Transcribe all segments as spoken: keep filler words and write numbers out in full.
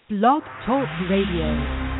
Blog Talk Radio.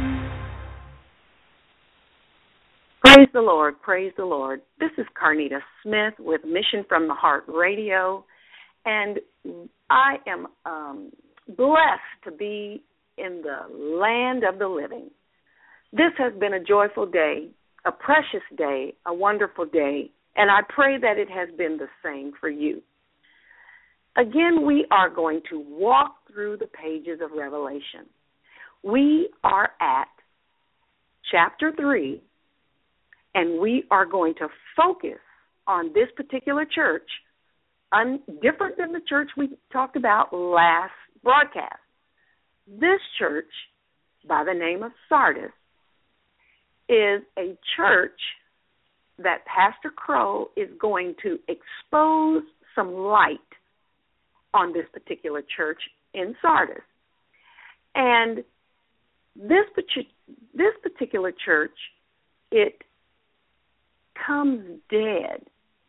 Praise the Lord, praise the Lord. This is Carnita Smith with Mission from the Heart Radio, and I am um, blessed to be in the land of the living. This has been a joyful day, a precious day, a wonderful day, and I pray that it has been the same for you. Again, we are going to walk through the pages of Revelation. We are at chapter three, and we are going to focus on this particular church, un- different than the church we talked about last broadcast. This church, by the name of Sardis, is a church that Pastor Crow is going to expose some light on this particular church in Sardis. And this this particular church, it comes dead,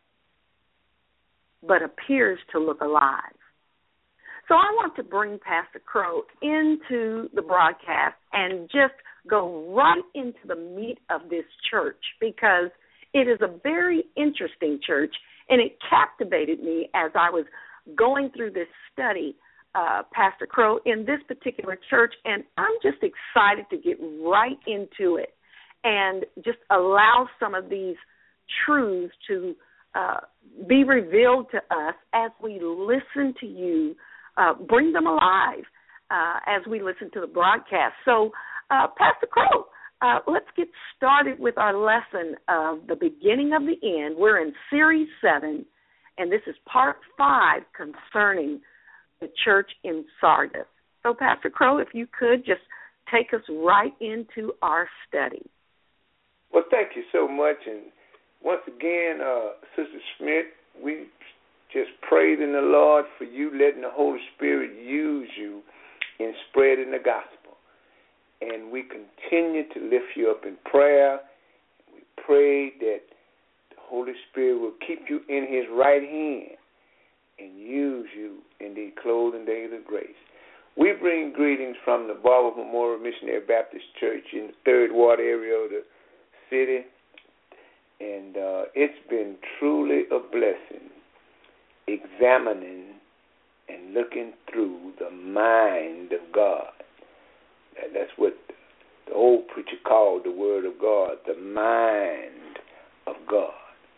but appears to look alive. So I want to bring Pastor Crow into the broadcast and just go right into the meat of this church, because it is a very interesting church, and it captivated me as I was going through this study, uh, Pastor Crow, in this particular church, and I'm just excited to get right into it and just allow some of these truths to uh, be revealed to us as we listen to you, uh, bring them alive uh, as we listen to the broadcast. So, uh, Pastor Crow, uh, let's get started with our lesson of the beginning of the end. We're in Series seven, and this is part five concerning the church in Sardis. So, Pastor Crow, if you could just take us right into our study. Well, thank you so much. And once again, uh, Sister Smith, we just prayed in the Lord for you letting the Holy Spirit use you in spreading the gospel. And we continue to lift you up in prayer. We pray that Holy Spirit will keep you in his right hand and use you in the closing days of grace. We bring greetings from the Barber Memorial Missionary Baptist Church in the third Ward area of the city, and uh, it's been truly a blessing examining and looking through the mind of God. That's what the old preacher called the Word of God, the mind of God.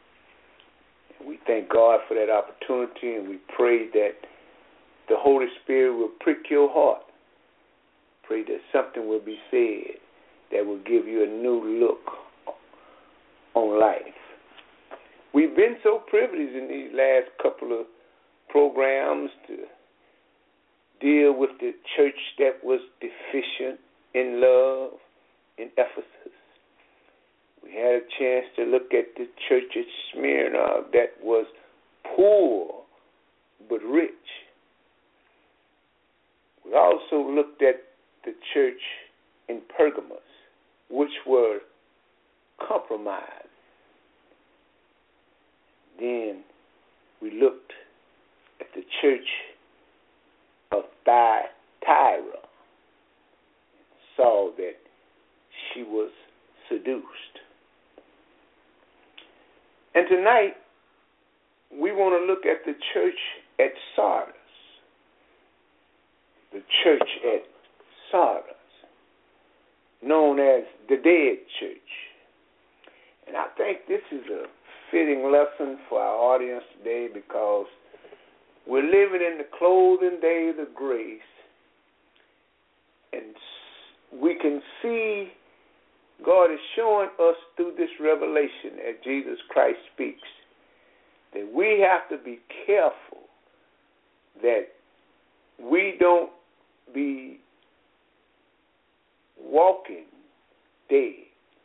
We thank God for that opportunity, and we pray that the Holy Spirit will prick your heart. Pray that something will be said that will give you a new look on life. We've been so privileged in these last couple of programs to deal with the church that was deficient in love in Ephesus. We had a chance to look at the church at Smyrna that was poor but rich. We also looked at the church in Pergamos, which were compromised. Then we looked at the church of Thyatira and saw that she was seduced. And tonight, we want to look at the church at Sardis. The church at Sardis, known as the Dead Church. And I think this is a fitting lesson for our audience today, because we're living in the closing days of grace, and we can see God is showing us through this revelation as Jesus Christ speaks that we have to be careful that we don't be walking dead,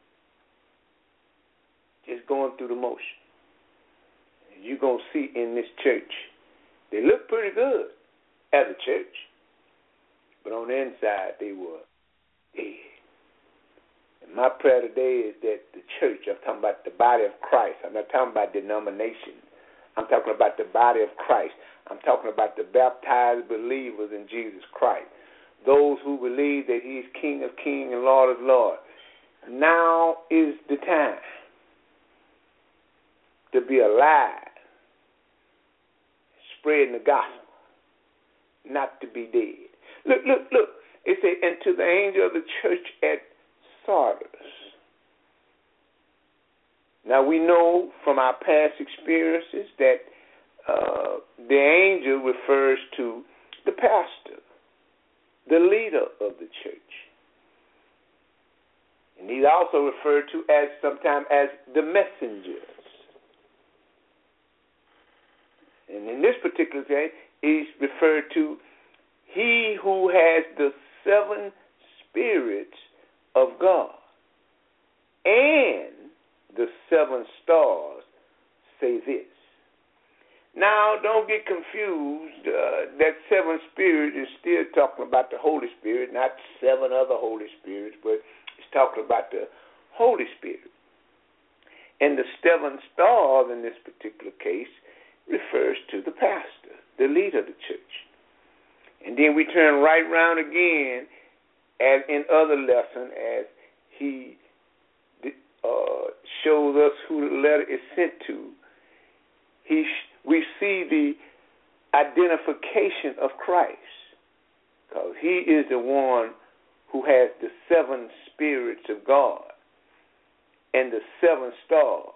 just going through the motion. You're going to see in this church, they look pretty good as a church, but on the inside they were dead. And my prayer today is that the church, I'm talking about the body of Christ, I'm not talking about denomination, I'm talking about the body of Christ, I'm talking about the baptized believers in Jesus Christ. those who believe that He is King of Kings and Lord of Lords. Now is the time to be alive, spreading the gospel, not to be dead. Look, look, look. It says, and to the angel of the church at Sardis. Now we know from our past experiences that uh, the angel refers to the pastor, the leader of the church. And he's also referred to as sometimes as the messengers. And in this particular case, he's referred to he who has the seven spirits of God and the seven stars say this. Now, don't get confused. Uh, that seven spirit is still talking about the Holy Spirit, not seven other Holy Spirits, but it's talking about the Holy Spirit. And the seven stars in this particular case refers to the pastor, the leader of the church. And then we turn right round again, as in other lesson, as he uh, shows us who the letter is sent to. He, we see the identification of Christ, because he is the one who has the seven spirits of God and the seven stars.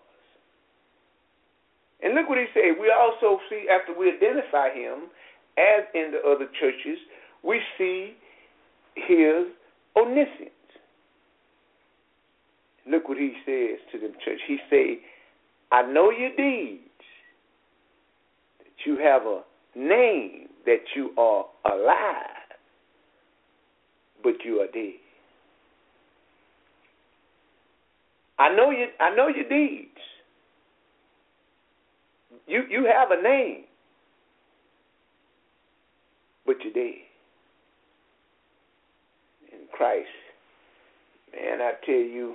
And look what he said. We also see, after we identify him, as in the other churches, we see his omniscience. Look what he says to the church. He say, I know your deeds, that you have a name, that you are alive, but you are dead. I know you. I know your deeds. You you have a name, but you're dead. In Christ, man, I tell you,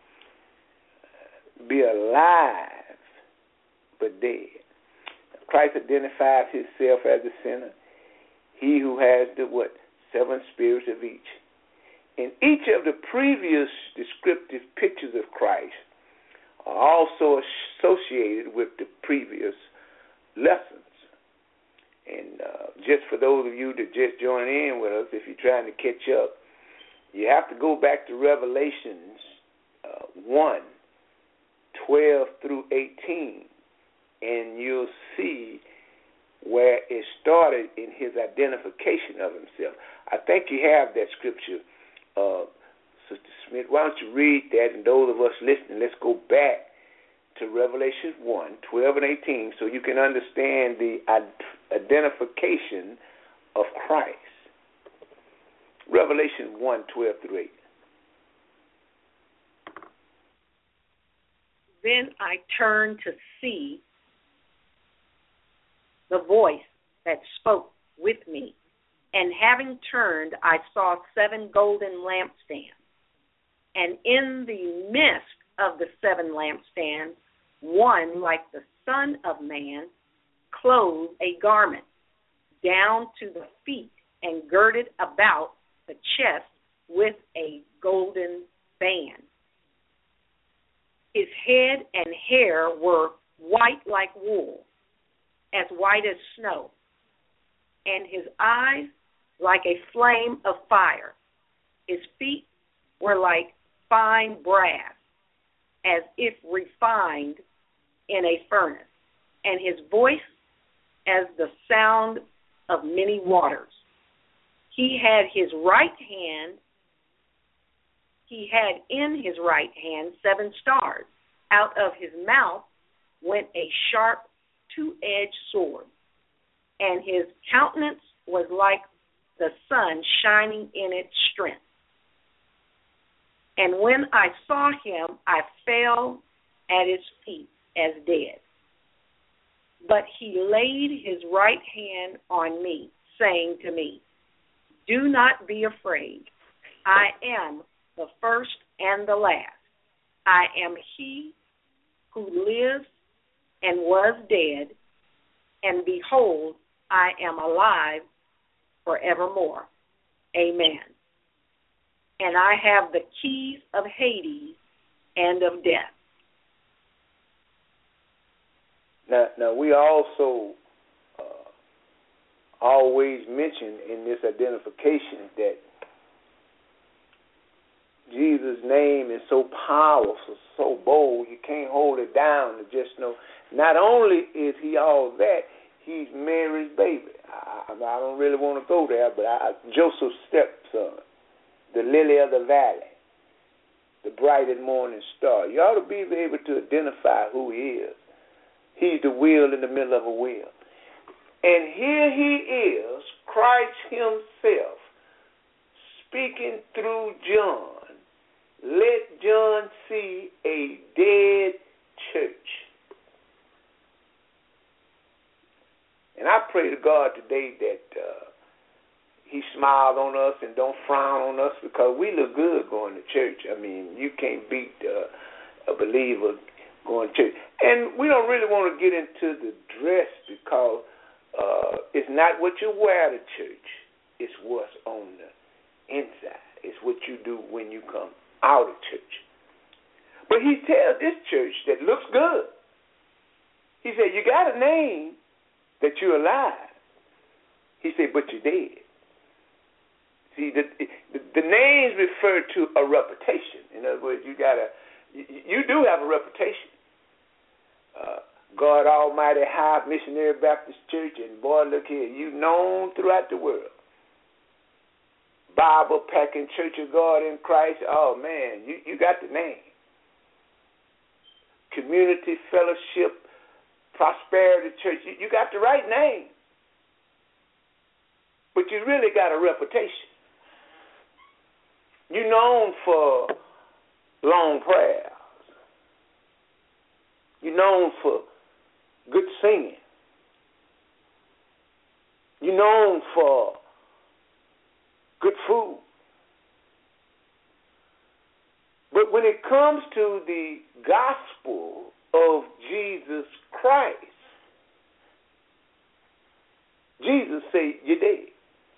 be alive, but dead. Christ identifies himself as the sinner, he who has the what? Seven spirits of each. In each of the previous descriptive pictures of Christ are also associated with the previous lessons. And uh, just for those of you that just join in with us, if you're trying to catch up, you have to go back to Revelations uh, one, twelve through eighteen, and you'll see where it started in his identification of himself. I think you have that scripture, uh, Sister Smith. Why don't you read that? And those of us listening, let's go back to Revelation one, twelve and eighteen, so you can understand the identification of Christ. Revelation one, twelve through eight. Then I turned to see the voice that spoke with me. And having turned, I saw seven golden lampstands. And in the midst of the seven lampstands, one like the Son of Man, clothed a garment down to the feet and girded about the chest with a golden band. His head and hair were white like wool, as white as snow, and his eyes like a flame of fire. His feet were like fine brass, as if refined in a furnace, and his voice as the sound of many waters. He had his right hand, he had in his right hand seven stars. Out of his mouth went a sharp two-edged sword, and his countenance was like the sun shining in its strength. And when I saw him, I fell at his feet as dead. But he laid his right hand on me, saying to me, do not be afraid. I am the first and the last. I am he who lives and was dead, and behold, I am alive forevermore. Amen. And I have the keys of Hades and of death. Now, now we also uh, always mention in this identification that Jesus' name is so powerful, so bold, you can't hold it down to just know. Not only is he all that, he's Mary's baby. I, I don't really want to go there, but I, Joseph's stepson, the lily of the valley, the bright and morning star. You ought to be able to identify who he is. He's the wheel in the middle of a wheel. And here he is, Christ himself, speaking through John. Let John see a dead church. And I pray to God today that uh, he smiled on us and don't frown on us, because we look good going to church. I mean, you can't beat uh, a believer going to church. And we don't really want to get into the dress, because uh, it's not what you wear to church. It's what's on the inside. It's what you do when you come out of church. But he tells this church that looks good. He said, you got a name that you're alive. He said, but you're dead. See, the, the, the names refer to a reputation. In other words, you got a, you, you do have a reputation. Uh, God Almighty High Missionary Baptist Church, and boy, look here, you known throughout the world. Bible Packing Church of God in Christ, oh man, you, you got the name. Community Fellowship Prosperity Church, you, you got the right name. But you really got a reputation. You're known for long prayers. You're known for good singing. You're known for good food. But when it comes to the gospel of Jesus Christ, Jesus said, you're dead.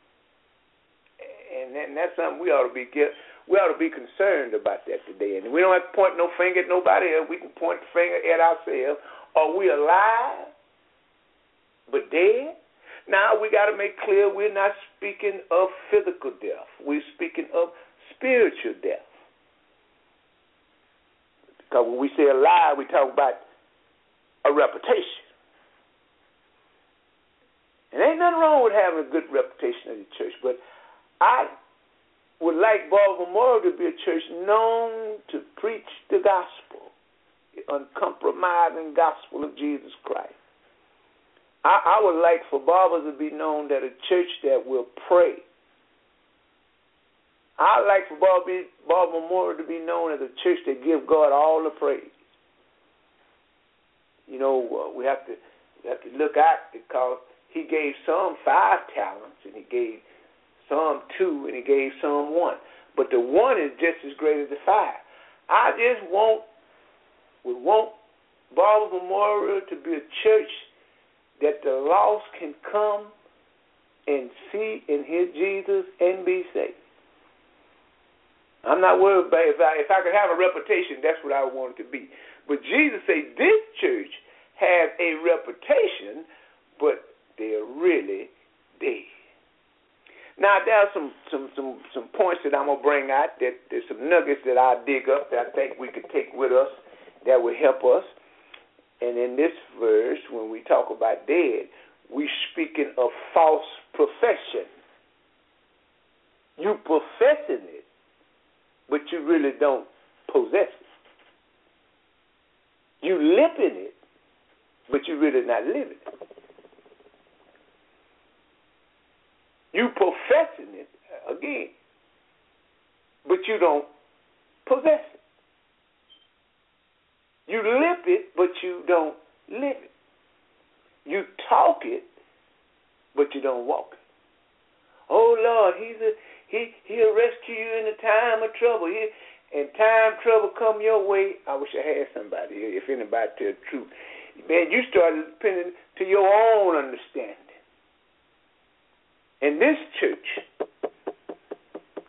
And, and that's something we ought to be we ought to be concerned about that today. And we don't have to point no finger at nobody else. We can point the finger at ourselves. Are we alive but dead? Now, we got to make clear we're not speaking of physical death. We're speaking of spiritual death. Because when we say alive, we talk about a reputation. And ain't nothing wrong with having a good reputation in the church, but I would like Baltimore Memorial to be a church known to preach the gospel, the uncompromising gospel of Jesus Christ. I, I would like for Barbers to be known that a church that will pray. I'd like for Baltimore Memorial to be known as a church that gives God all the praise. You know, uh, we have to we have to look out, because he gave some five talents, and he gave some two, and he gave some one. But the one is just as great as the five. I just want would want Baltimore Memorial to be a church that the lost can come and see and hear Jesus and be saved. I'm not worried about if I, if I could have a reputation, that's what I want it to be. But Jesus said this church has a reputation, but they're really dead. Now, there are some, some, some, some points that I'm going to bring out. That there's some nuggets that I dig up that I think we could take with us that will help us. And in this verse, when we talk about dead, we're speaking of false profession. You professing it, but you really don't possess it. You lipping it, but you're really not living it. You professing it, again, but you don't possess it. You lip it, but you don't live it. You talk it, but you don't walk it. Oh, Lord, he's a, he, he'll rescue you in the time of trouble. He, and time trouble come your way. I wish I had somebody here, if anybody tell the truth. Man, you start depending to your own understanding. And this church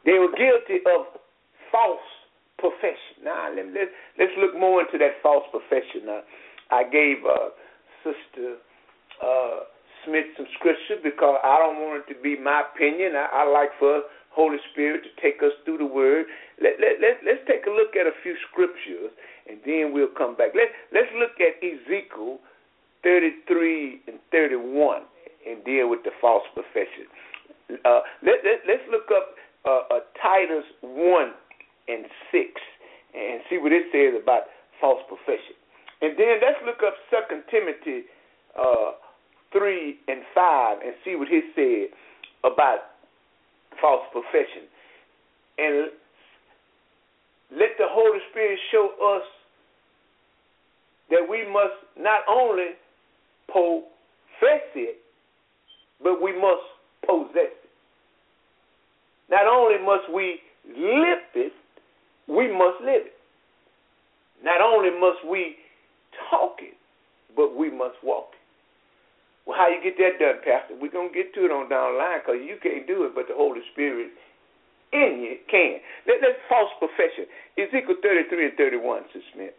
They were guilty of false profession. Now, let, let, let's look more into that false profession. Now, I gave uh, Sister uh, Smith some scripture because I don't want it to be my opinion. I, I like for Holy Spirit to take us through the Word. Let, let, let, let's take a look at a few scriptures, and then we'll come back. Let, let's look at Ezekiel thirty-three and thirty-one and deal with the false profession. Uh, let, let, let's look up uh, uh, Titus one and six and see what it says about false profession. And then let's look up Second Timothy uh, three and five and see what it said about false profession. And let the Holy Spirit show us that we must not only profess it, but we must possess it. Not only must we live it, we must live it. Not only must we talk it, but we must walk it. Well, how you get that done, Pastor? We're going to get to it on down the line because you can't do it, but the Holy Spirit in you can. Let, let's false profession. Ezekiel thirty-three and thirty-one, Sister Smith.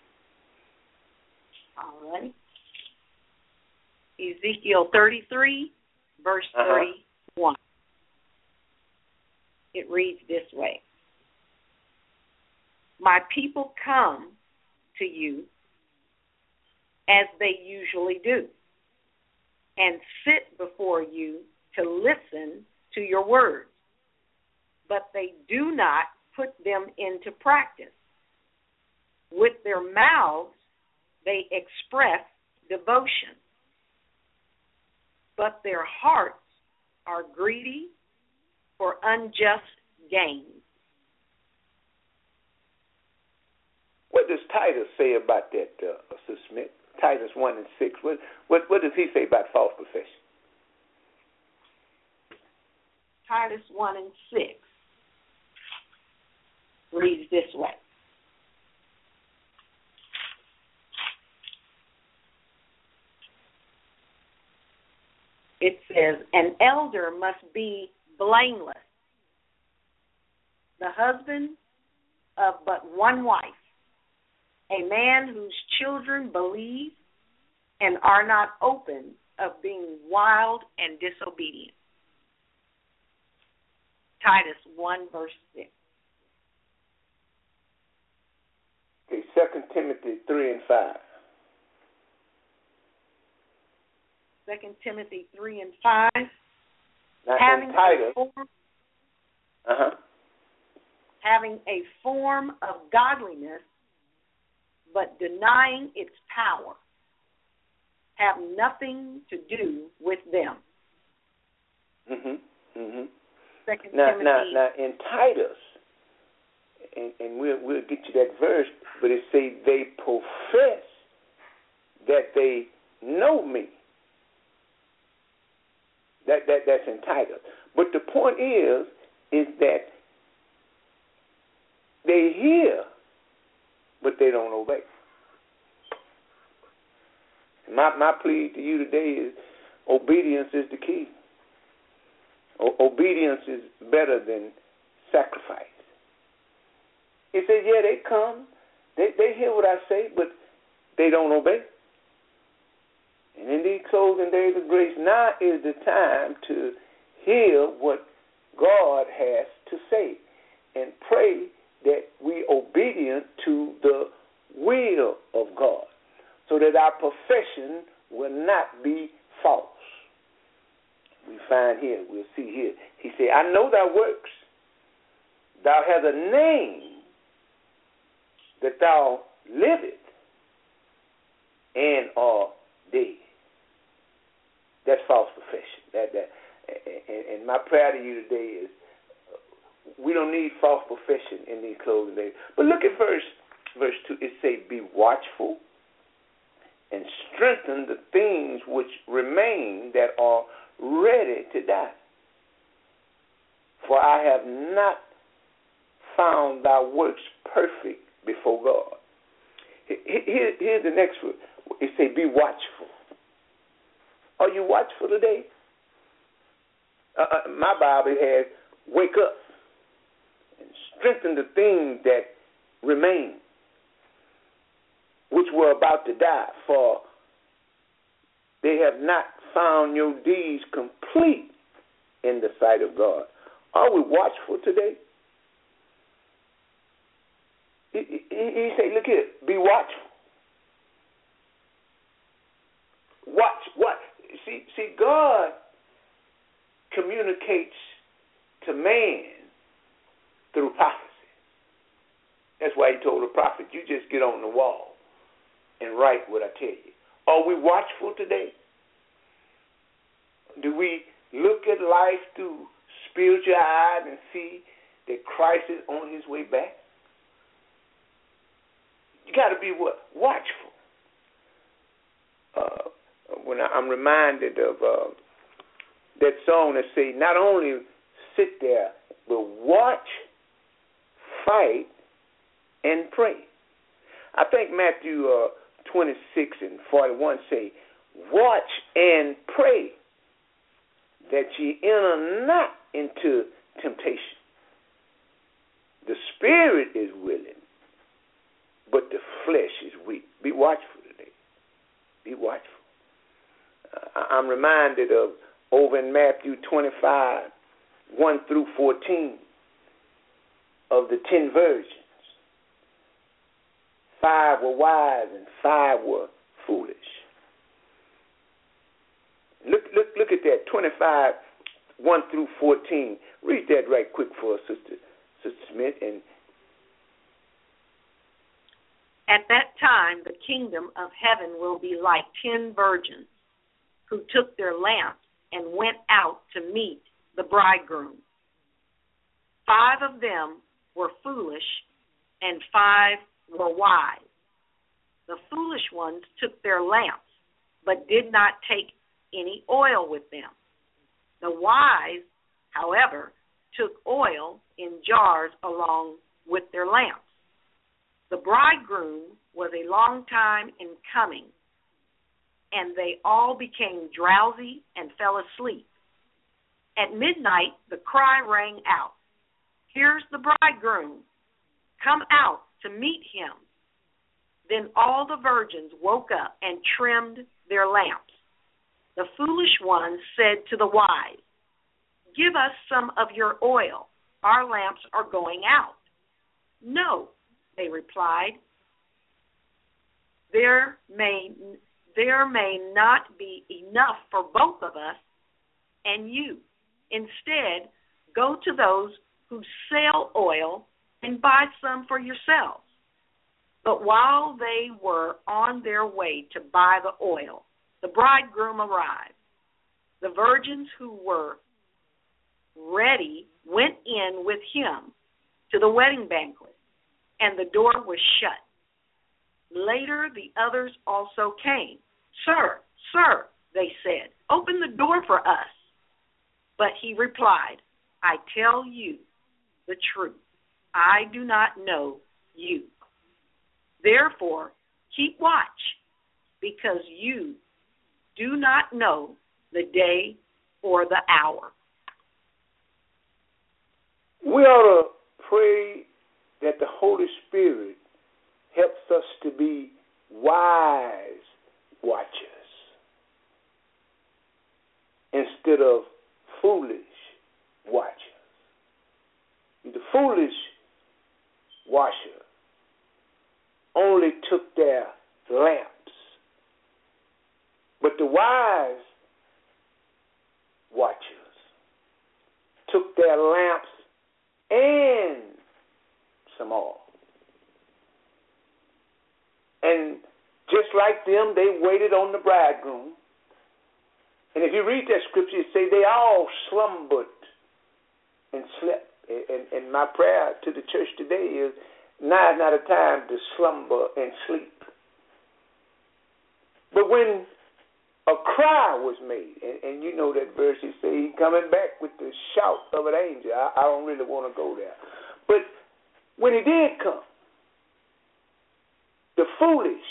All right. Ezekiel thirty-three, verse uh-huh. thirty-one. It reads this way. My people come to you as they usually do and sit before you to listen to your words, but they do not put them into practice. With their mouths, they express devotion, but their hearts are greedy for unjust gain. What does Titus say about that, uh, Sister Smith? Titus one and six. What, what what does he say about false profession? Titus one and six reads this way. It says, an elder must be blameless, the husband of but one wife, a man whose children believe and are not open of being wild and disobedient. Titus one, verse six. Okay, Second Timothy three and five. Second Timothy three and five. Now, having in Titus, a form, uh-huh. having a form of godliness, but denying its power, have nothing to do with them. Mm-hmm. Mm-hmm. Second now, Timothy. Now, now, in Titus, and, and we'll, we'll get you that verse, but it say they profess that they know me. That, that that's in Titus. But the point is, is that they hear, but they don't obey. My my plea to you today is obedience is the key. O- obedience is better than sacrifice. He says, yeah, they come, they they hear what I say, but they don't obey. And in these closing days of grace, now is the time to hear what God has to say and pray that we obedient to the will of God so that our profession will not be false. We find here, we'll see here, he said, I know thy works. Thou hast a name that thou livest and art dead. That's false profession. That that, and, and my prayer to you today is, we don't need false profession in these closing days. But look at verse verse two. It say, "Be watchful and strengthen the things which remain that are ready to die. For I have not found thy works perfect before God." Here, here's the next one. It say, "Be watchful." Are you watchful today? Uh, uh, my Bible has, "Wake up." strengthen the things that remain, which were about to die, for they have not found your deeds complete in the sight of God. Are we watchful today? He, he, he said, look here, be watchful. Watch, what? See, see, God communicates to man through prophecy. That's why he told the prophet, you just get on the wall and write what I tell you. Are we watchful today? Do we look at life through spiritual eyes and see that Christ is on his way back? You got to be what? Watchful. Uh, when I, I'm reminded of uh, that song that say, not only sit there, but watch, fight, and pray. I think Matthew uh, twenty-six and forty-one say, watch and pray that ye enter not into temptation. The spirit is willing, but the flesh is weak. Be watchful today. Be watchful. Uh, I'm reminded of over in Matthew twenty-five, one through fourteen, of the ten virgins. Five were wise and five were foolish. Look, look, look at that, twenty-five, one through fourteen. Read that right quick for us, Sister, Sister Smith. And at that time, the kingdom of heaven will be like ten virgins who took their lamps and went out to meet the bridegroom. Five of them were foolish and five were wise. The foolish ones took their lamps, but did not take any oil with them. The wise, however, took oil in jars along with their lamps. The bridegroom was a long time in coming, and they all became drowsy and fell asleep. At midnight, the cry rang out, "Here's the bridegroom. Come out to meet him." Then all the virgins woke up and trimmed their lamps. The foolish ones said to the wise, "Give us some of your oil. Our lamps are going out." "No," they replied. There may, there may not be enough for both of us and you. Instead, go to those who sell oil and buy some for yourselves." But while they were on their way to buy the oil, the bridegroom arrived. The virgins who were ready went in with him to the wedding banquet, and the door was shut. Later, the others also came. "Sir, sir," they said, "open the door for us." But he replied, "I tell you the truth. I do not know you. Therefore, keep watch, because you do not know the day or the hour." We ought to pray that the Holy Spirit helps us to be wise watchers instead of foolish watchers. The foolish watcher only took their lamps, but the wise watchers took their lamps and some oil. And just like them, they waited on the bridegroom. And if you read that scripture, it say they all slumbered and slept. And, and my prayer to the church today is, now is not a time to slumber and sleep. But when a cry was made, and, and you know that verse, he say he coming back with the shout of an angel. I, I don't really want to go there. But when he did come, the foolish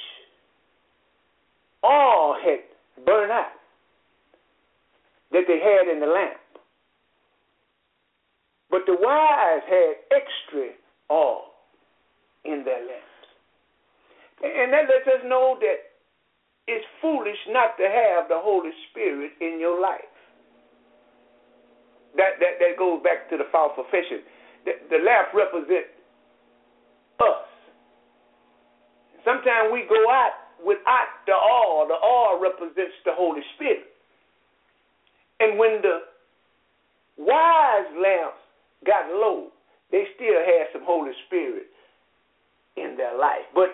all had burned out that they had in the lamp. But the wise had extra oil in their lamps. And that lets us know that it's foolish not to have the Holy Spirit in your life. That that, that goes back to the false profession. The, the lamp represents us. Sometimes we go out without the oil. The oil represents the Holy Spirit. And when the wise lamps got low, they still had some Holy Spirit in their life. But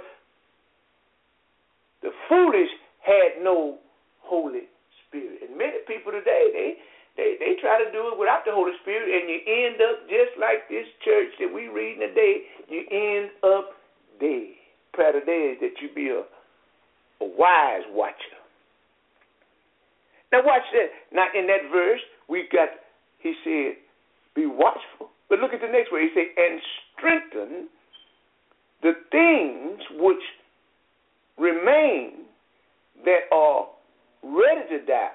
the foolish had no Holy Spirit. And many people today, they, they, they try to do it without the Holy Spirit, and you end up just like this church that we read today. You end up dead. Prayer today is that you be a, a wise watcher. Now watch that. Now in that verse, we got, he said, be watchful. But look at the next word. He said, and strengthen the things which remain that are ready to die.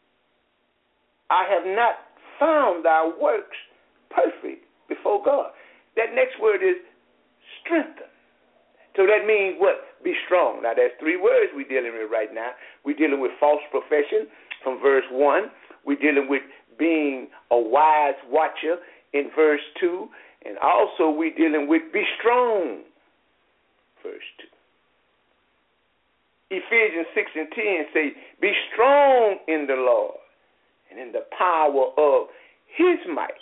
I have not found thy works perfect before God. That next word is strengthen. So that means what? Be strong. Now, there's three words we're dealing with right now. We're dealing with false profession from verse one. We're dealing with being a wise watcher in verse two. And also we're dealing with be strong, verse two. Ephesians six and ten say, be strong in the Lord and in the power of his might.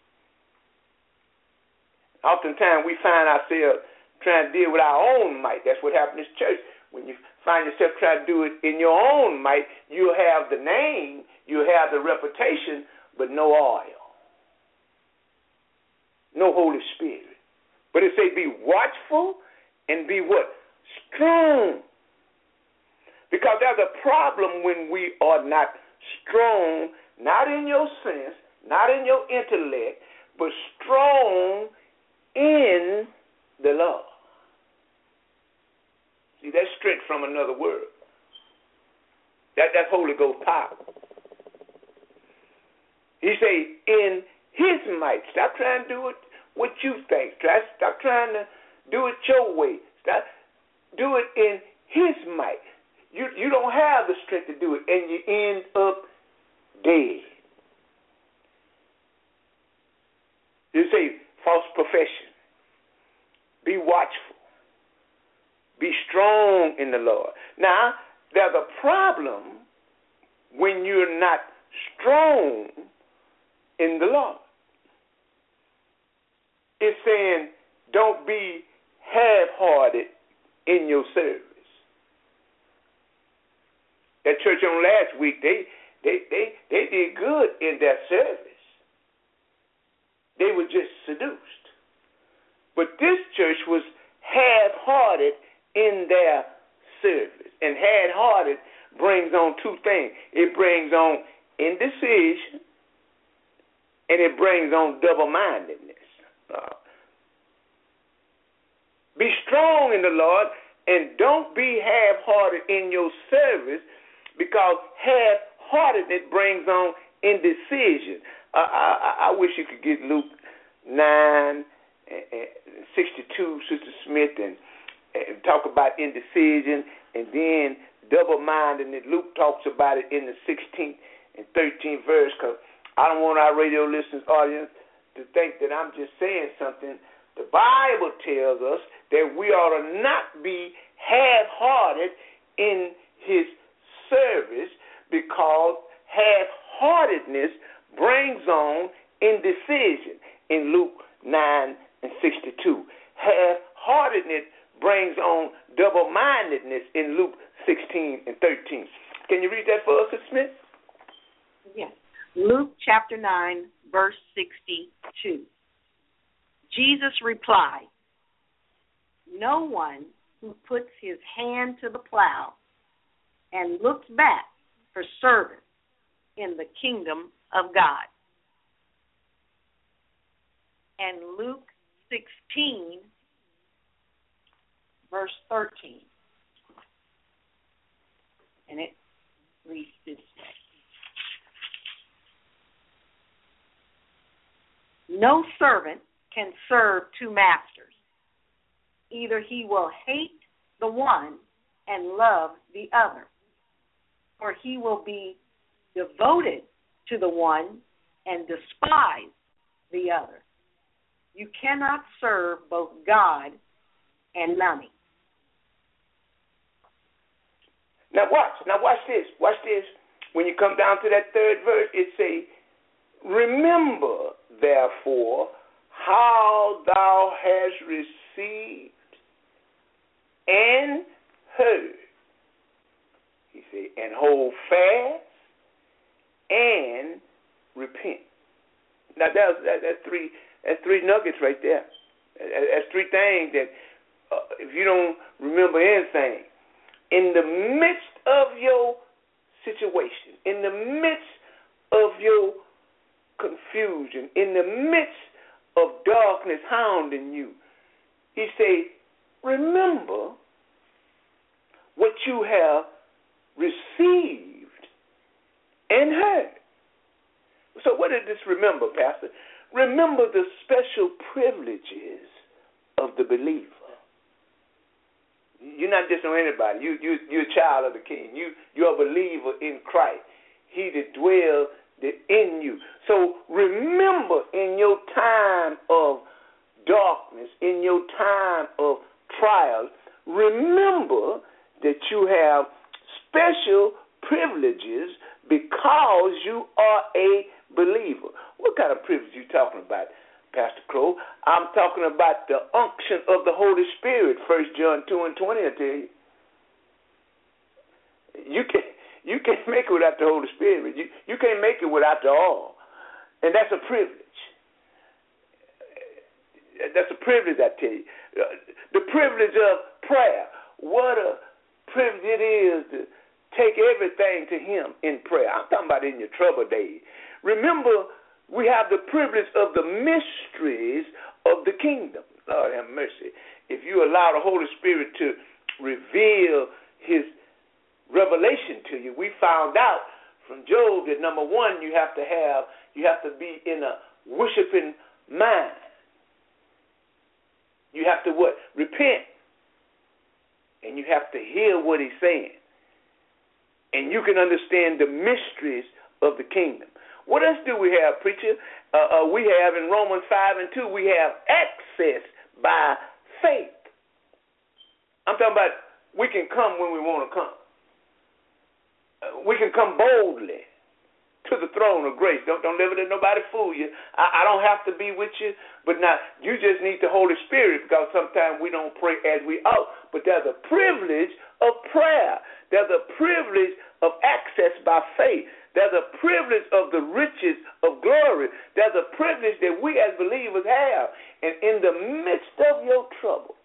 Oftentimes we find ourselves trying to deal with our own might. That's what happened in this church. When you find yourself trying to do it in your own might, you'll have the name, you'll have the reputation, but no oil. No Holy Spirit. But it say be watchful and be what? Strong. Because there's a problem when we are not strong, not in your sense, not in your intellect, but strong in the Lord. See, that's strength from another word. That, that's Holy Ghost power. He say, in his might. Stop trying to do it what you think. Try, stop trying to do it your way. Stop, do it in his might. You, you don't have the strength to do it, and you end up dead. You say, false profession. Be watchful. Be strong in the Lord. Now, there's a problem when you're not strong in the Lord. It's saying, don't be half-hearted in your service. That church on last week, they they they, they did good in their service. They were just seduced. But this church was half-hearted in their service. And half-hearted brings on two things. It brings on indecision, and it brings on double-mindedness. Uh, be strong in the Lord, and don't be half-hearted in your service, because half-heartedness brings on indecision. Uh, I, I wish you could get Luke nine sixty-two, Sister Smith, and, and talk about indecision, and then double-mindedness. Luke talks about it in the sixteenth and thirteenth verse, because I don't want our radio listeners, audience, to think that I'm just saying something. The Bible tells us that we ought to not be half-hearted in his service, because half-heartedness brings on indecision in Luke nine and sixty-two. Half-heartedness brings on double-mindedness in Luke sixteen and thirteen. Can you read that for us, Sister Smith? Yes. Luke chapter nine, verse sixty-two. Jesus replied, no one who puts his hand to the plow and looks back for service in the kingdom of God. And Luke sixteen, verse thirteen. And it reads this way. No servant can serve two masters, either he will hate the one and love the other, or he will be devoted to the one and despise the other. You cannot serve both God and money. Now watch. Now watch this. Watch this. When you come down to that third verse, it say, remember, therefore, how thou hast received and heard. He said, and hold fast and repent. Now that's that, that's three that's three nuggets right there. That's three things that uh, if you don't remember anything, in the midst of your situation, in the midst of your confusion, in the midst of darkness hounding you, he say, remember what you have received and heard. So what did this remember, Pastor? Remember the special privileges of the believer. You're not just on anybody. You, you, you're a child of the King. You, you're a believer in Christ. He that dwells in you. So remember in your time of darkness, in your time of trials, remember that you have special privileges because you are a believer. What kind of privilege are you talking about, Pastor Crow? I'm talking about the unction of the Holy Spirit, First John two and twenty, I tell you. You can't, you can't make it without the Holy Spirit. You, you can't make it without the oil. And that's a privilege. That's a privilege, I tell you. The privilege of prayer. What a privilege it is to take everything to him in prayer. I'm talking about in your trouble days. Remember, we have the privilege of the mysteries of the kingdom. Lord have mercy. If you allow the Holy Spirit to reveal his revelation to you, we found out from Job that number one, you have to have, you have to be in a worshiping mind. You have to what? Repent. And you have to hear what he's saying. And you can understand the mysteries of the kingdom. What else do we have, preacher? Uh, uh, we have in Romans five and two, we have access by faith. I'm talking about we can come when we want to come. Uh, we can come boldly to the throne of grace. Don't don't let nobody fool you. I, I don't have to be with you, but now you just need the Holy Spirit because sometimes we don't pray as we ought. But there's a privilege of prayer. There's a privilege of access by faith. There's a privilege of the riches of glory. There's a privilege that we as believers have. And in the midst of your trouble,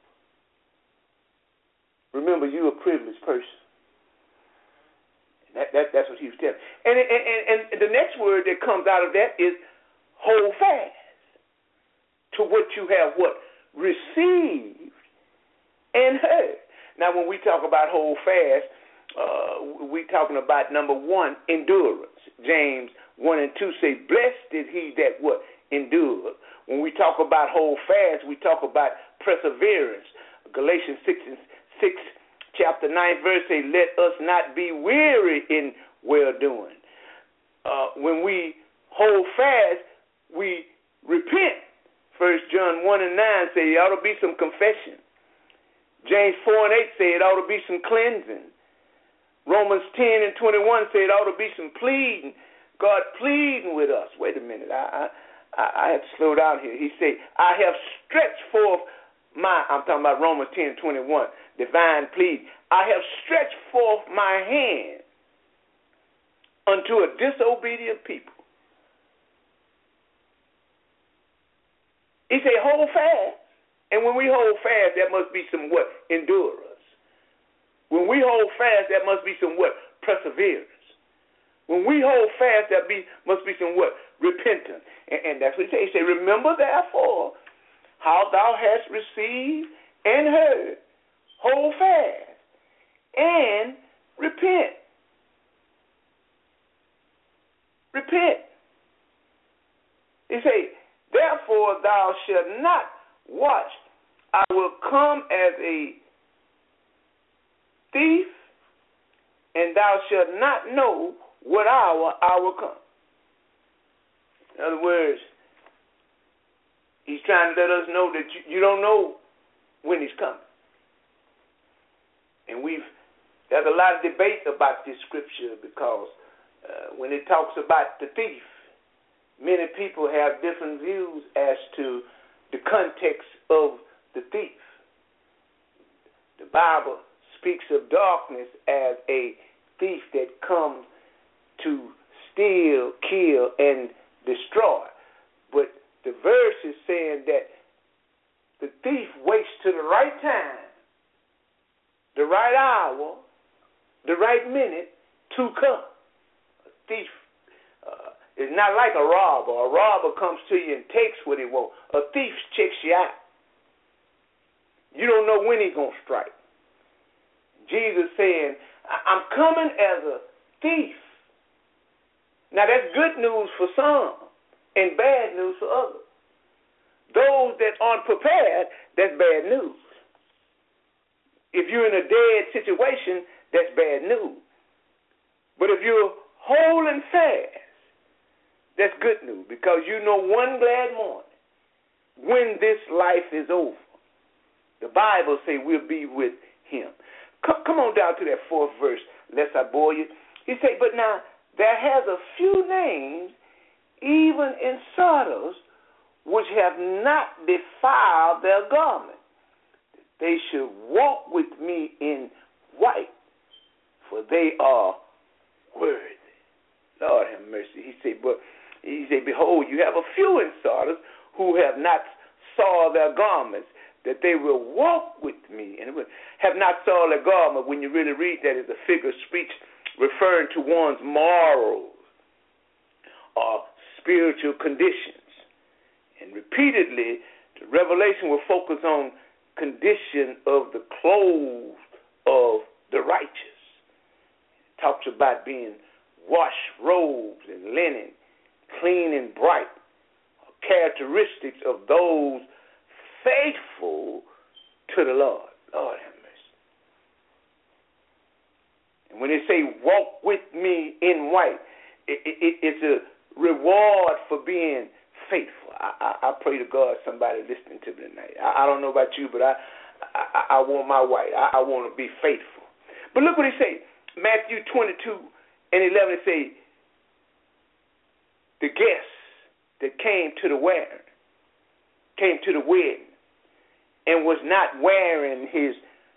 remember you're a privileged person. That, that, that's what he was telling. And, and, and, and the next word that comes out of that is hold fast to what you have what? Received and heard. Now, when we talk about hold fast, uh, we talking about, number one, endurance. James one and two say, blessed is he that what? Endures. When we talk about hold fast, we talk about perseverance. Galatians six and six chapter nine verse say, let us not be weary in well-doing. Uh, when we hold fast, we repent. First John one and nine say it ought to be some confession. James four and eight say it ought to be some cleansing. Romans ten and twenty-one say it ought to be some pleading. God pleading with us. Wait a minute. I I, I had to slow down here. He said, I have stretched forth my, I'm talking about Romans ten and twenty-one, divine plea. I have stretched forth my hand unto a disobedient people. He said, hold fast. And when we hold fast, there must be some what? Endurance. When we hold fast, there must be some what? Perseverance. When we hold fast, there be, must be some what? Repentance. And, and that's what he said. He said, remember therefore how thou hast received and heard. Hold fast and repent. Repent. He said, therefore thou shalt not watch I will come as a thief, and thou shalt not know what hour I will come. In other words, he's trying to let us know that you, you don't know when he's coming. And we've there's a lot of debate about this scripture because uh, when it talks about the thief, many people have different views as to the context of the thief. The Bible speaks of darkness as a thief that comes to steal, kill, and destroy. But the verse is saying that the thief waits to the right time, the right hour, the right minute to come. A thief uh, is not like a robber. A robber comes to you and takes what he wants. A thief checks you out. You don't know when he's going to strike. Jesus saying, I'm coming as a thief. Now that's good news for some and bad news for others. Those that aren't prepared, that's bad news. If you're in a dead situation, that's bad news. But if you're whole and fast, that's good news because you know one glad morning when this life is over, the Bible say we'll be with him. Come, come on down to that fourth verse, lest I bore you. He said, but now there has a few names, even in Sardis, which have not defiled their garment. They should walk with me in white, for they are worthy. Lord have mercy. He said, but he said, behold, you have a few in Sardis who have not soiled their garments, that they will walk with me. And have not soiled their garment, when you really read that, is a figure of speech referring to one's morals or spiritual conditions. And repeatedly, the revelation will focus on condition of the clothes of the righteous. It talks about being washed robes and linen, clean and bright, characteristics of those faithful to the Lord. Lord have mercy. And when they say walk with me in white, it, it, it's a reward for being faithful. I, I, I pray to God somebody listening to me tonight. I, I don't know about you, but I I, I want my white. I, I want to be faithful. But look what he say. Matthew twenty-two and eleven, it say, the guests that came to the wedding, came to the wedding, and was not wearing his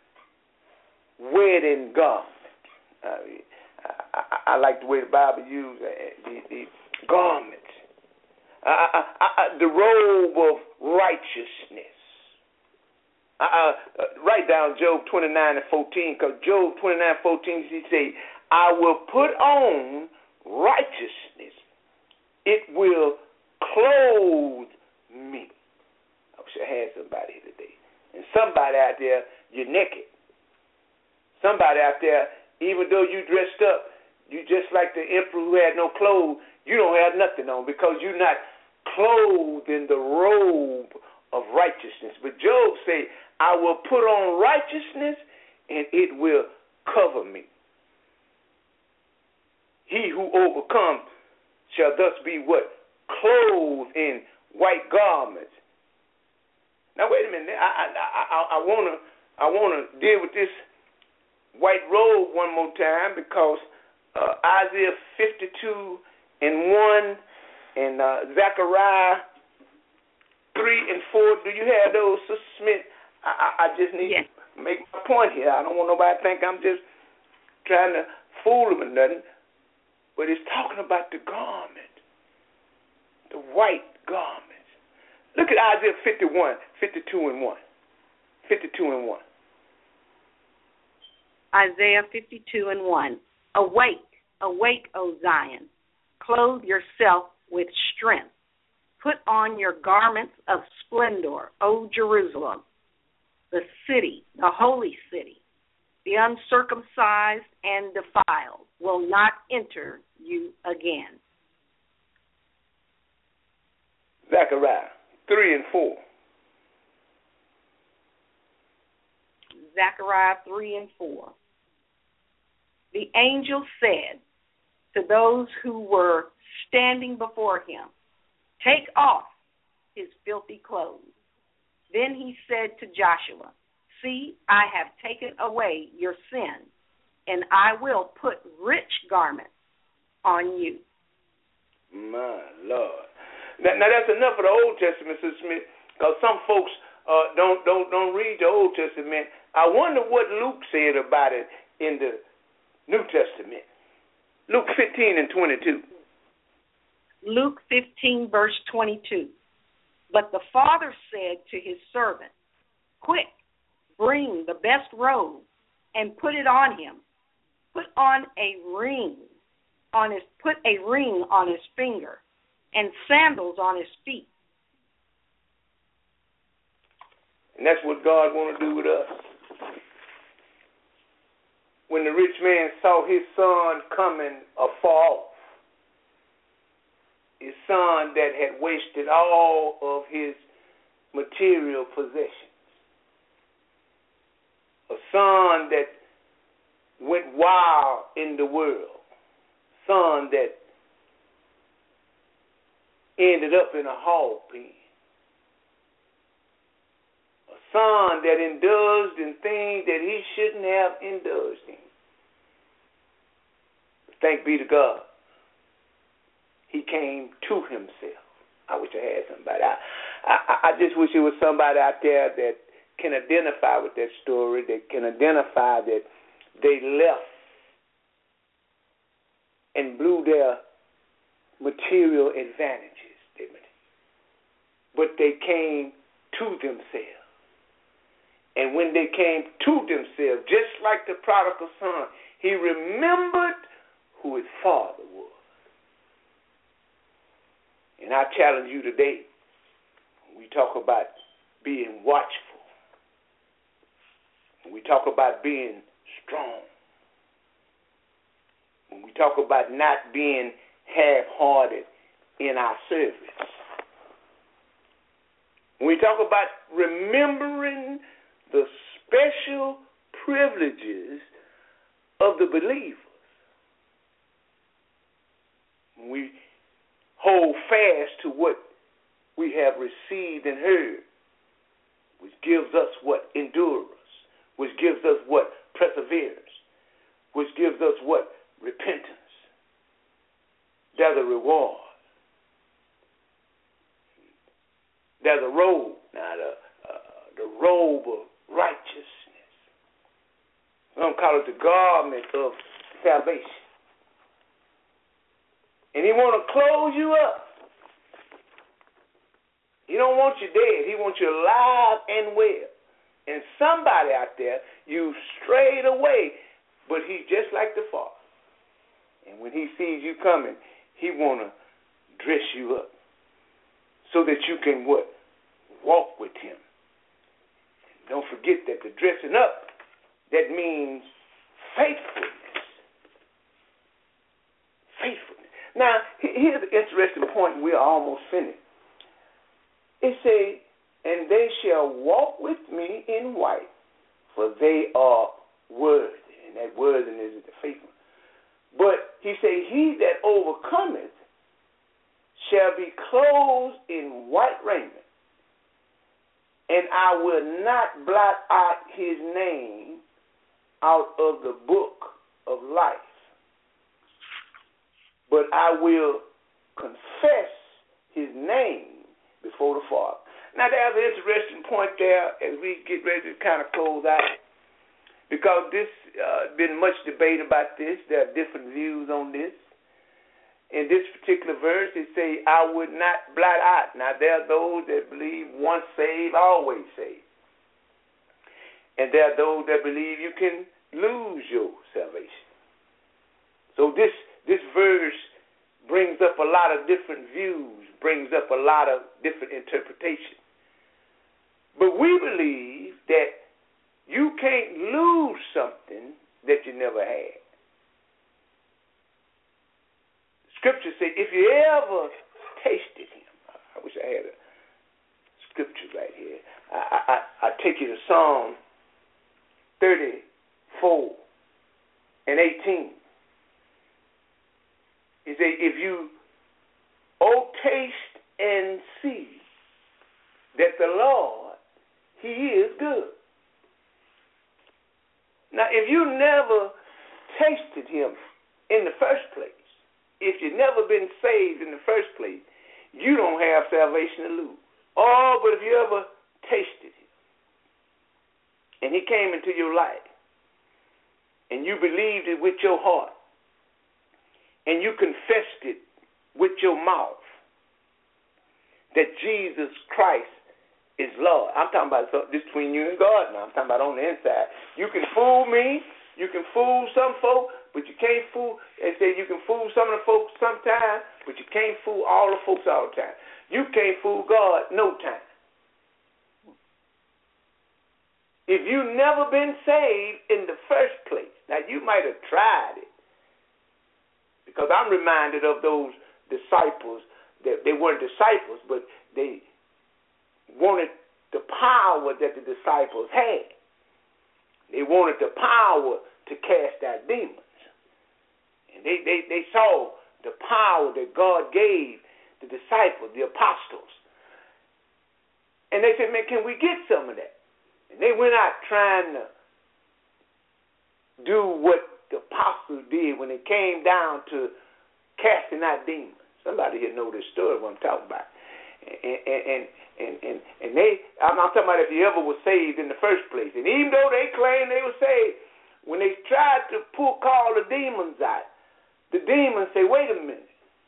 wedding garment. Uh, I, I, I like the way the Bible uses uh, the, the garment. Uh, I, I, I, the robe of righteousness. Uh, uh, write down Job twenty-nine and fourteen, because Job twenty-nine and fourteen, he say, I will put on righteousness. It will clothe me. I wish I had somebody here today. And somebody out there, you're naked. Somebody out there, even though you dressed up, you just like the emperor who had no clothes, you don't have nothing on because you're not clothed in the robe of righteousness. But Job say, I will put on righteousness and it will cover me. He who overcomes shall thus be what? Clothed in white garments. Now wait a minute. I I I, I wanna I wanna deal with this white robe one more time because uh, Isaiah fifty-two and one and uh, Zechariah three and four. Do you have those, Sister Smith? I, I, I just need yes. to make my point here. I don't want nobody to think I'm just trying to fool them or nothing. But it's talking about the garment, the white garment. Look at Isaiah fifty-one, fifty-two and one. fifty-two and one. Isaiah fifty-two and one. Awake, awake, O Zion. Clothe yourself with strength. Put on your garments of splendor, O Jerusalem, the city, the holy city. The uncircumcised and defiled will not enter you again. Zechariah three and four. Zechariah three and four. The angel said to those who were standing before him, "Take off his filthy clothes." Then he said to Joshua, "See, I have taken away your sin, and I will put rich garments on you." My Lord. Now, now that's enough of the Old Testament, Sister Smith, because some folks uh, don't don't don't read the Old Testament. I wonder what Luke said about it in the New Testament. Luke fifteen and twenty-two. Luke fifteen, verse twenty-two. But the father said to his servant, "Quick, bring the best robe and put it on him. Put on a ring on his put a ring on his finger and sandals on his feet." And that's what God want to do with us. When the rich man saw his son coming afar off, his son that had wasted all of his material possessions, a son that went wild in the world, son that ended up in a hog pen, a son that indulged in things that he shouldn't have indulged in. Thank be to God, he came to himself. I wish I had somebody. I, I, I just wish there was somebody out there that can identify with that story, that can identify that they left and blew their material advantages, but they came to themselves. And when they came to themselves, just like the prodigal son, he remembered who his father was. And I challenge you today, when we talk about being watchful, when we talk about being strong, when we talk about not being half-hearted in our service, when we talk about remembering the special privileges of the believers, when we hold fast to what we have received and heard, which gives us what? Endurance, which gives us what? Perseverance, which gives us what? Repentance. There's a reward. There's a robe. Now, the, uh, the robe of righteousness. Some call it the garment of salvation. And he want to close you up. He don't want you dead. He wants you alive and well. And somebody out there, you strayed away, but he's just like the Father. And when he sees you coming, he want to dress you up so that you can what? Walk with him. Don't forget that the dressing up, that means faithfulness. Faithfulness. Now, here's an interesting point. We're almost finished. It says, and they shall walk with me in white, for they are worthy. And that worthiness is the faithfulness. But he said, he that overcometh shall be clothed in white raiment, and I will not blot out his name out of the book of life, but I will confess his name before the Father. Now, there's an interesting point there as we get ready to kind of close out, because this uh, been much debate about this. There are different views on this. In this particular verse, it say, I would not blot out. Now, there are those that believe once saved, always saved. And there are those that believe you can lose your salvation. So this this verse brings up a lot of different views, brings up a lot of different interpretations. But we believe that you can't lose something that you never had. Scripture says, if you ever tasted him, I wish I had a scripture right here. I, I, I take you to Psalm thirty-four and eighteen. He said, if you, oh, taste and see that the Lord, he is good. Now, if you never tasted him in the first place, if you've never been saved in the first place, you don't have salvation to lose. Oh, but if you ever tasted him, and he came into your life, and you believed it with your heart, and you confessed it with your mouth, that Jesus Christ is Lord. I'm talking about this between you and God now. I'm talking about on the inside. You can fool me. You can fool some folk, but you can't fool. They say you can fool some of the folks sometimes, but you can't fool all the folks all the time. You can't fool God no time. If you've never been saved in the first place, now you might have tried it, because I'm reminded of those disciples that they weren't disciples, but they wanted the power that the disciples had. They wanted the power to cast out demons. And they, they, they saw the power that God gave the disciples, the apostles. And they said, man, can we get some of that? And they went out trying to do what the apostles did when it came down to casting out demons. Somebody here know this story, what I'm talking about. And, and, and, and, and they, I'm not talking about if you ever was saved in the first place. And even though they claimed they were saved, when they tried to pull, call the demons out, the demons say, wait a minute.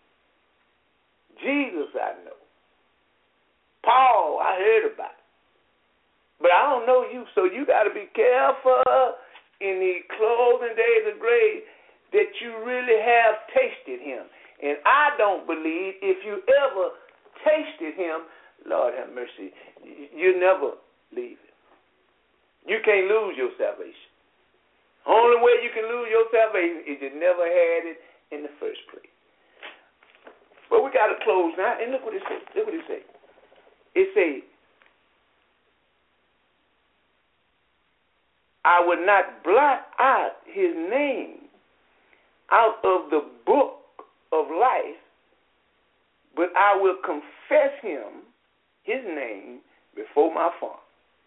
Jesus I know. Paul I heard about. But I don't know you, so you got to be careful in the closing days of grace that you really have tasted him. And I don't believe if you ever tasted him, Lord have mercy, you never leave him. You can't lose your salvation. Only way you can lose your salvation is you never had it in the first place. But we got to close now, and look what it says. Look what it says. It says, I would not blot out his name out of the book of life, but I will confess him, his name, before my Father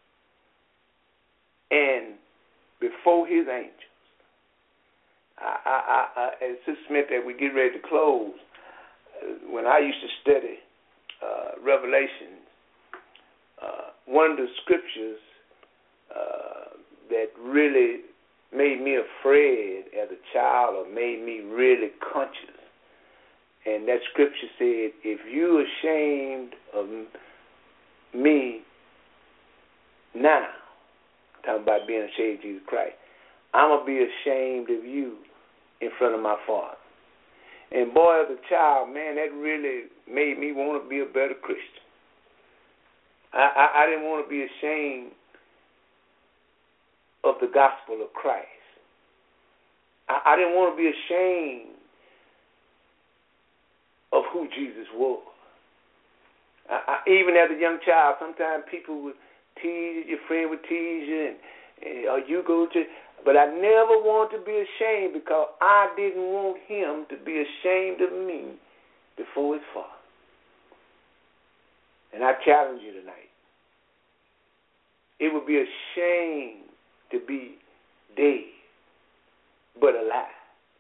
and before his angels. I, I, I, I, and Sister Smith, as we get ready to close, uh, when I used to study uh, Revelations, uh, one of the scriptures uh, that really made me afraid as a child or made me really conscious. And that scripture said, if you ashamed of me now, talking about being ashamed of Jesus Christ, I'm going to be ashamed of you in front of my Father. And boy, as a child, man, that really made me want to be a better Christian. I, I, I didn't want to be ashamed of the gospel of Christ. I, I didn't want to be ashamed of who Jesus was. I, I, even as a young child, sometimes people would tease you, your friend would tease you, and, and or you go to, but I never wanted to be ashamed because I didn't want him to be ashamed of me before his Father. And I challenge you tonight. It would be a shame to be dead, but alive.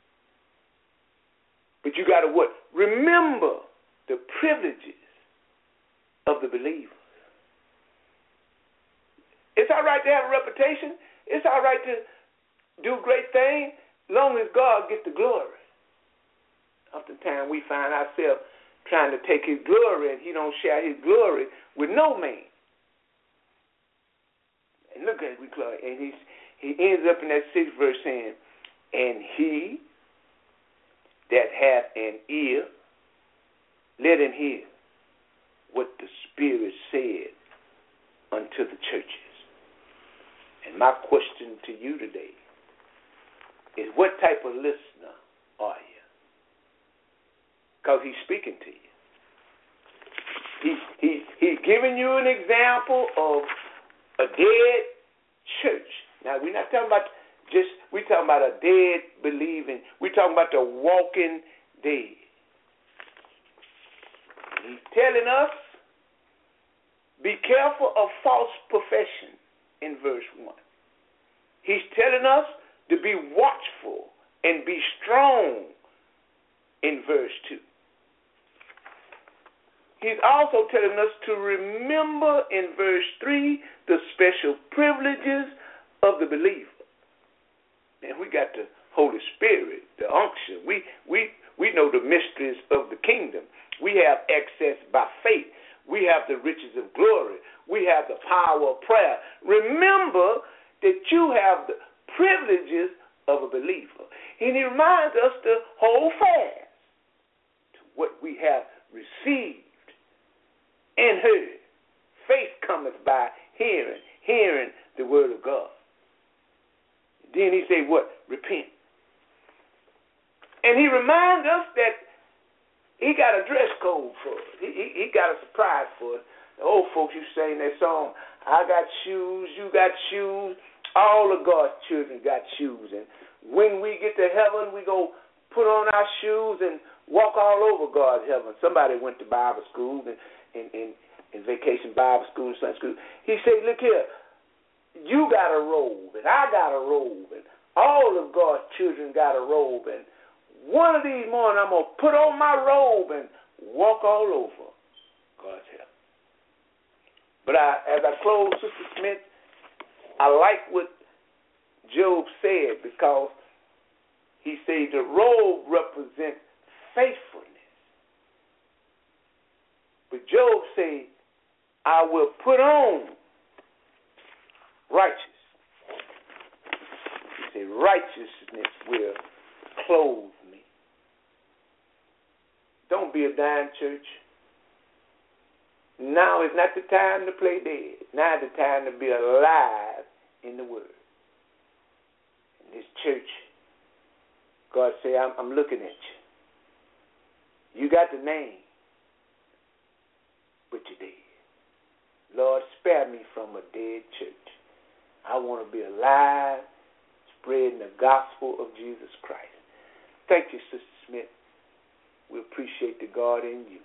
But you got to what? Remember the privileges of the believers. It's all right to have a reputation. It's all right to do great things, long as God gets the glory. Oftentimes we find ourselves trying to take his glory, and he don't share his glory with no man. And look at it, we close, and he's, he ends up in that sixth verse saying, and he that hath an ear, let him hear what the Spirit said unto the churches. And my question to you today is, what type of listener are you? Because he's speaking to you. He's, he's, he's giving you an example of a dead church. Now, we're not talking about just, we're talking about a dead believing. We're talking about the walking dead. He's telling us, be careful of false profession in verse one. He's telling us to be watchful and be strong in verse two. He's also telling us to remember in verse three the special privileges of the believer. And we got the Holy Spirit, the unction. We we we know the mysteries of the kingdom. We have access by faith. We have the riches of glory. We have the power of prayer. Remember that you have the privileges of a believer. And he reminds us to hold fast to what we have received and heard. Faith cometh by hearing, hearing the word of God. Then he say what? Repent. And he reminds us that he got a dress code for us. He, he, he got a surprise for us. The old folks used to sing that song, I got shoes, you got shoes, all of God's children got shoes. And when we get to heaven, we go put on our shoes and walk all over God's heaven. Somebody went to Bible school and in, in, in vacation Bible school and Sunday school. He said, look here, you got a robe and I got a robe and all of God's children got a robe. And one of these mornings I'm going to put on my robe and walk all over God's heaven. But I, as I close, Sister Smith, I like what Job said because he said the robe represents faithfulness. But Job said, I will put on righteousness. He said, righteousness will clothe me. Don't be a dying church. Now is not the time to play dead. Now is the time to be alive in the Word. In this church, God say, I'm, I'm looking at you. You got the name, but you're dead. Lord, spare me from a dead church. I want to be alive, spreading the gospel of Jesus Christ. Thank you, Sister Smith. We appreciate the God in you.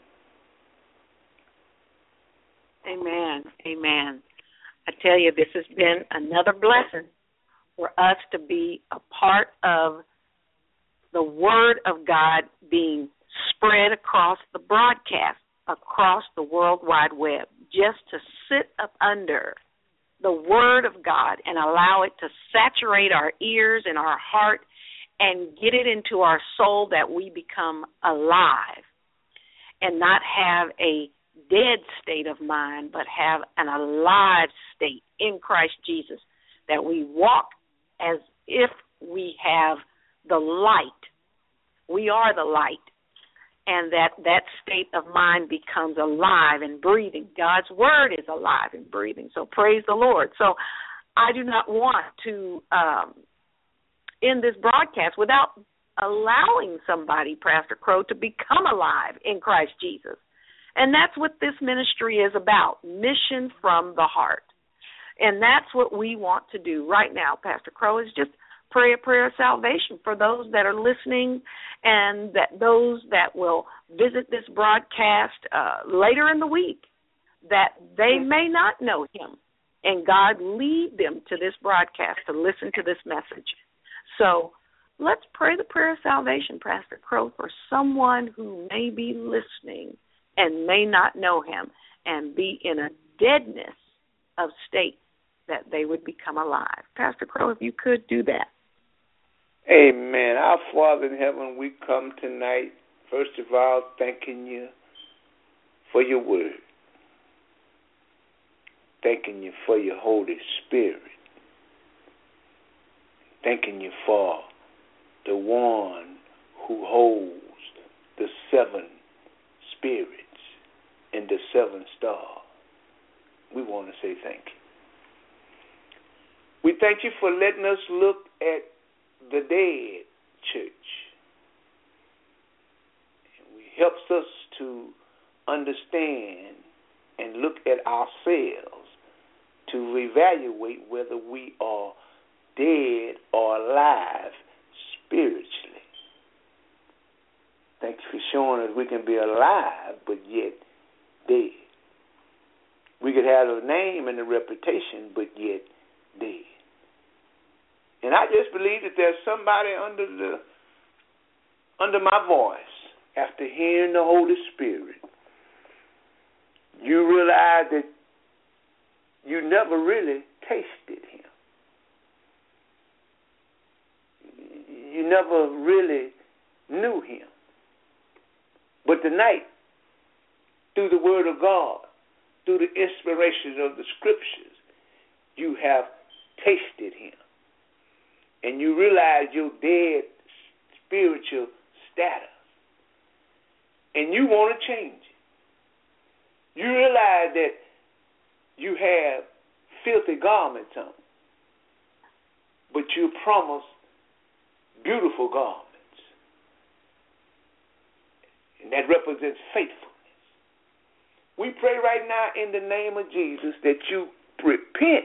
Amen. Amen. I tell you, this has been another blessing for us to be a part of the Word of God being spread across the broadcast, across the World Wide Web, just to sit up under the Word of God and allow it to saturate our ears and our heart and get it into our soul that we become alive and not have a dead state of mind, but have an alive state in Christ Jesus, that we walk as if we have the light. We are the light, and that that state of mind becomes alive and breathing. God's Word is alive and breathing, so praise the Lord. So I do not want to um, end this broadcast without allowing somebody, Pastor Crow, to become alive in Christ Jesus. And that's what this ministry is about, mission from the heart. And that's what we want to do right now, Pastor Crow, is just pray a prayer of salvation for those that are listening and that those that will visit this broadcast uh, later in the week, that they may not know him, and God lead them to this broadcast to listen to this message. So let's pray the prayer of salvation, Pastor Crow, for someone who may be listening and may not know him and be in a deadness of state that they would become alive. Pastor Crow, if you could do that. Amen. Our Father in heaven, we come tonight, first of all, thanking you for your word. Thanking you for your Holy Spirit. Thanking you for the one who holds the seven spirits and the seven stars. We want to say thank you. We thank you for letting us look at the dead church. It helps us to understand and look at ourselves to evaluate whether we are dead or alive spiritually. Thank you for showing us we can be alive but yet dead. We could have a name and a reputation but yet dead. And I just believe that there's somebody under the under my voice, after hearing the Holy Spirit, you realize that you never really tasted him. You never really knew him. But tonight, through the Word of God, through the inspiration of the Scriptures, you have tasted him. And you realize your dead spiritual status. And you want to change it. You realize that you have filthy garments on, but you promise beautiful garments. And that represents faithfulness. We pray right now in the name of Jesus that you repent.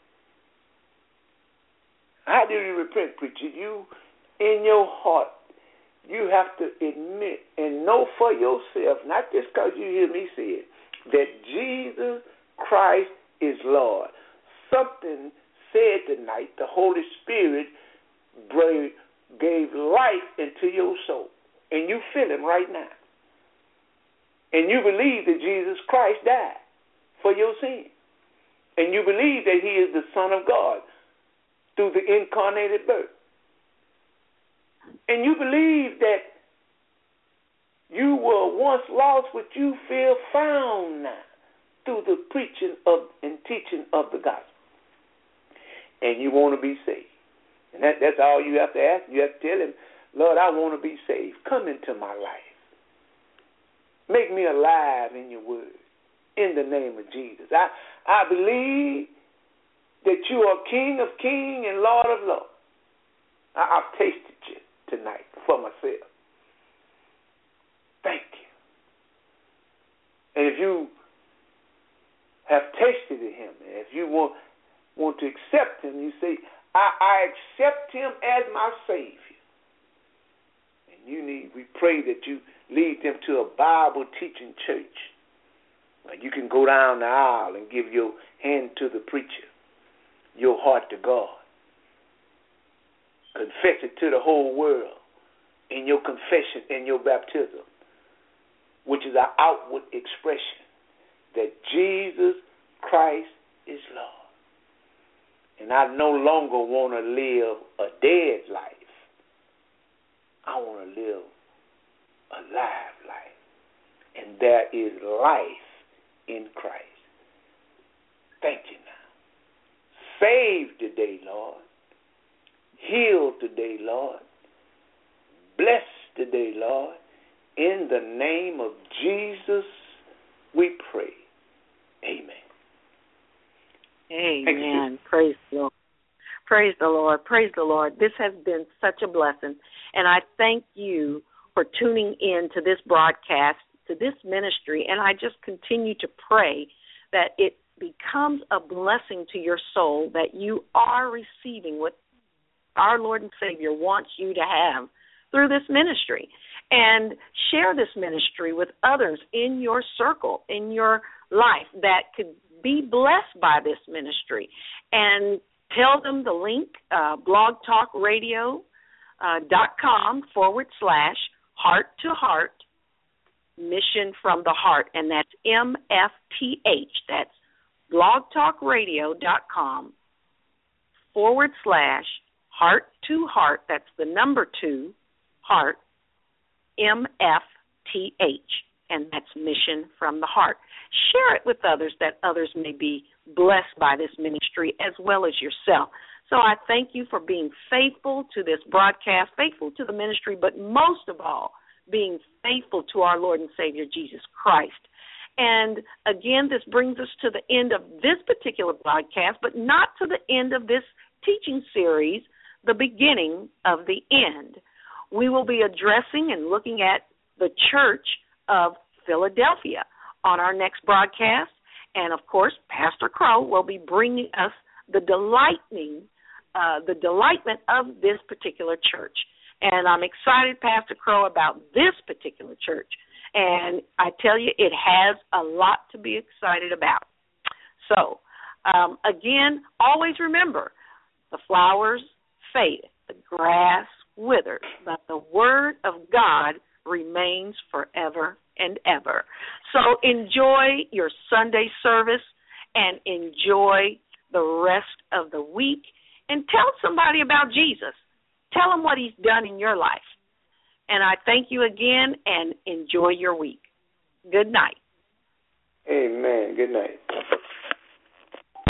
How do you repent, preacher? You, in your heart, you have to admit and know for yourself, not just because you hear me say it, that Jesus Christ is Lord. Something said tonight, the Holy Spirit gave life into your soul. And you feel him right now. And you believe that Jesus Christ died for your sin. And you believe that he is the Son of God through the incarnated birth. And you believe that you were once lost, but you feel found now through the preaching of and teaching of the gospel. And you want to be saved. And that, that's all you have to ask. You have to tell him, Lord, I want to be saved. Come into my life. Make me alive in your word. In the name of Jesus. I, I believe that you are King of kings and Lord of lords. I, I've tasted you tonight for myself. Thank you. And if you have tasted him, and if you want, want to accept him, you say, I, I accept him as my Savior. And you need, we pray that you lead them to a Bible teaching church. Like you can go down the aisle and give your hand to the preacher, your heart to God. Confess it to the whole world in your confession and your baptism, which is our outward expression that Jesus Christ is Lord. And I no longer want to live a dead life. I want to live a live life. And there is life in Christ. Thank you now. Save today, Lord. Heal today, Lord. Bless today, Lord. In the name of Jesus, we pray. Amen. Amen. Praise the Lord. Praise the Lord. Praise the Lord. This has been such a blessing. And I thank you for tuning in to this broadcast, to this ministry. And I just continue to pray that it becomes a blessing to your soul, that you are receiving what our Lord and Savior wants you to have through this ministry. And share this ministry with others in your circle, in your life that could be blessed by this ministry. And tell them the link, uh, blogtalkradio uh, dot com forward slash heart to heart mission from the heart. And that's M F T H. That's blogtalkradio dot com forward slash heart to heart. That's the number two, heart, M F T H. And that's mission from the heart. Share it with others that others may be blessed by this ministry as well as yourself. So I thank you for being faithful to this broadcast, faithful to the ministry, but most of all, being faithful to our Lord and Savior, Jesus Christ. And again, this brings us to the end of this particular broadcast, but not to the end of this teaching series, the beginning of the end. We will be addressing and looking at the Church of Philadelphia on our next broadcast. And, of course, Pastor Crow will be bringing us the delightening uh, the delightment of this particular church. And I'm excited, Pastor Crow, about this particular church. And I tell you, it has a lot to be excited about. So, um, again, always remember, the flowers fade, the grass withers, but the word of God remains forever and ever. So enjoy your Sunday service and enjoy the rest of the week, and tell somebody about Jesus. Tell them what he's done in your life. And I thank you again, and enjoy your week. Good night. Amen. Good night.